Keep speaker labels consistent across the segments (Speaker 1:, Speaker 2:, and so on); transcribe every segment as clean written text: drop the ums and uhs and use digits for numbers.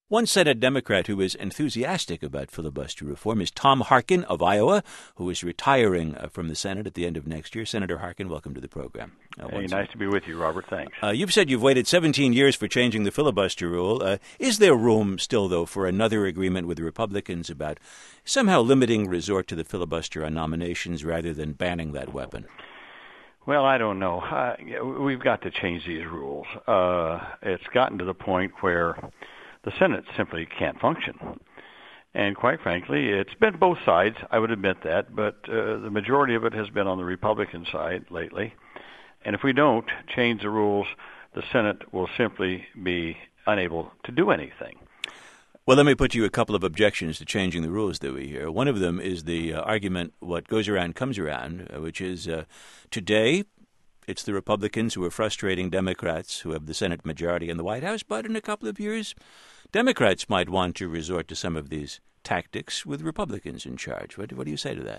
Speaker 1: One Senate Democrat who is enthusiastic about filibuster reform is Tom Harkin of Iowa, who is retiring from the Senate at the end of next year. Senator Harkin, welcome to the program.
Speaker 2: Hey, nice to be with you, Robert. Thanks.
Speaker 1: You've said you've waited 17 years for changing the filibuster rule. Is there room still, though, for another agreement with the Republicans about somehow limiting resort to the filibuster on nominations rather than banning that weapon?
Speaker 2: Well, I don't know. We've got to change these rules. It's gotten to the point where the Senate simply can't function. And quite frankly, it's been both sides, I would admit that, but the majority of it has been on the Republican side lately. And if we don't change the rules, the Senate will simply be unable to do anything.
Speaker 1: Well, let me put you a couple of objections to changing the rules that we hear. One of them is the argument, what goes around comes around, which is today it's the Republicans who are frustrating Democrats who have the Senate majority in the White House, but in a couple of years, Democrats might want to resort to some of these tactics with Republicans in charge. What do you say to that?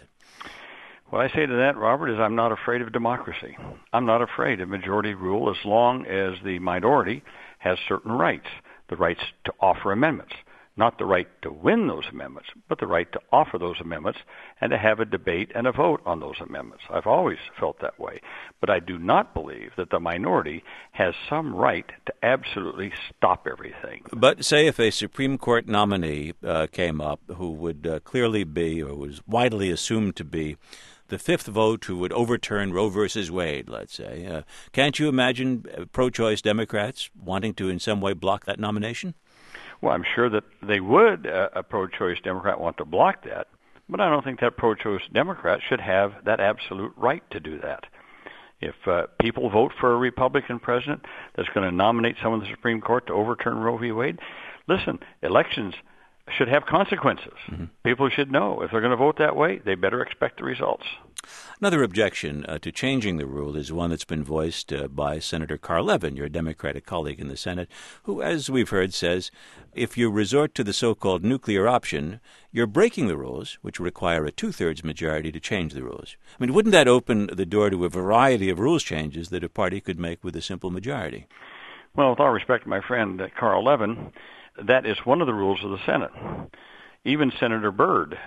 Speaker 2: What I say to that, Robert, is I'm not afraid of democracy. I'm not afraid of majority rule as long as the minority has certain rights, the rights to offer amendments. Not the right to win those amendments, but the right to offer those amendments and to have a debate and a vote on those amendments. I've always felt that way. But I do not believe that the minority has some right to absolutely stop everything.
Speaker 1: But say if a Supreme Court nominee came up who would clearly be, or was widely assumed to be, the fifth vote who would overturn Roe versus Wade, let's say, can't you imagine pro-choice Democrats wanting to in some way block that nomination?
Speaker 2: Well, I'm sure that they would, a pro-choice Democrat, want to block that, but I don't think that pro-choice Democrat should have that absolute right to do that. If people vote for a Republican president that's going to nominate someone to the Supreme Court to overturn Roe v. Wade, listen, elections should have consequences. Mm-hmm. People should know if they're going to vote that way, they better expect the results.
Speaker 1: Another objection to changing the rule is one that's been voiced by Senator Carl Levin, your Democratic colleague in the Senate, who, as we've heard, says if you resort to the so-called nuclear option, you're breaking the rules, which require a two-thirds majority to change the rules. I mean, wouldn't that open the door to a variety of rules changes that a party could make with a simple majority?
Speaker 2: Well, with all respect to my friend Carl Levin, that is one of the rules of the Senate. Even Senator Byrd,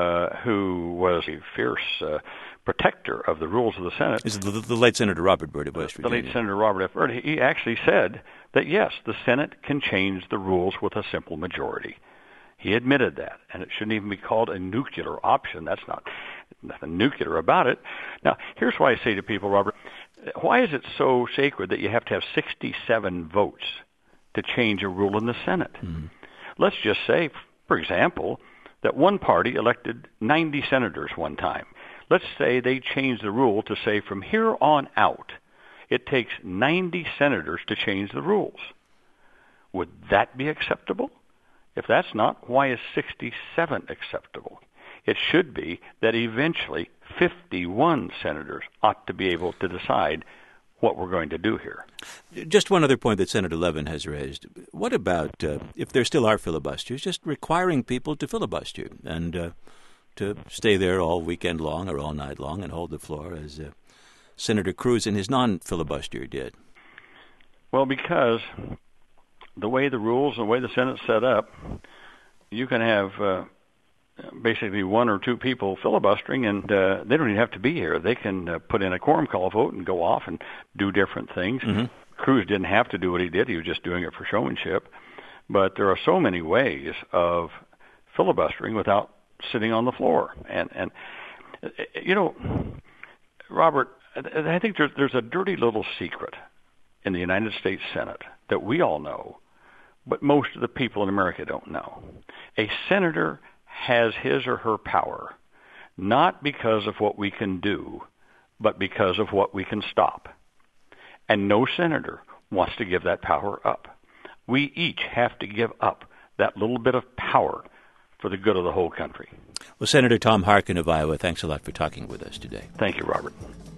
Speaker 2: who was a fierce protector of the rules of the Senate.
Speaker 1: Is the late Senator Robert Byrd of West Virginia.
Speaker 2: The late Senator Robert F. Byrd, he actually said that, yes, the Senate can change the rules with a simple majority. He admitted that, and it shouldn't even be called a nuclear option. That's nothing nuclear about it. Now, here's why I say to people, Robert, why is it so sacred that you have to have 67 votes to change a rule in the Senate? Mm-hmm. Let's just say, for example, that one party elected 90 senators one time. Let's say they change the rule to say from here on out, it takes 90 senators to change the rules. Would that be acceptable? If that's not, why is 67 acceptable? It should be that eventually 51 senators ought to be able to decide what we're going to do here.
Speaker 1: Just one other point that Senator Levin has raised. What about, if there still are filibusters, just requiring people to filibuster and to stay there all weekend long or all night long and hold the floor as Senator Cruz in his non-filibuster did?
Speaker 2: Well, because the way the rules and the way the Senate's set up, you can have basically one or two people filibustering, and they don't even have to be here. They can put in a quorum call vote and go off and do different things. Mm-hmm. Cruz didn't have to do what he did. He was just doing it for showmanship. But there are so many ways of filibustering without sitting on the floor. And you know, Robert, I think there's a dirty little secret in the United States Senate that we all know, but most of the people in America don't know. A senator has his or her power, not because of what we can do, but because of what we can stop. And no senator wants to give that power up. We each have to give up that little bit of power for the good of the whole country.
Speaker 1: Well, Senator Tom Harkin of Iowa, thanks a lot for talking with us today.
Speaker 2: Thank you, Robert.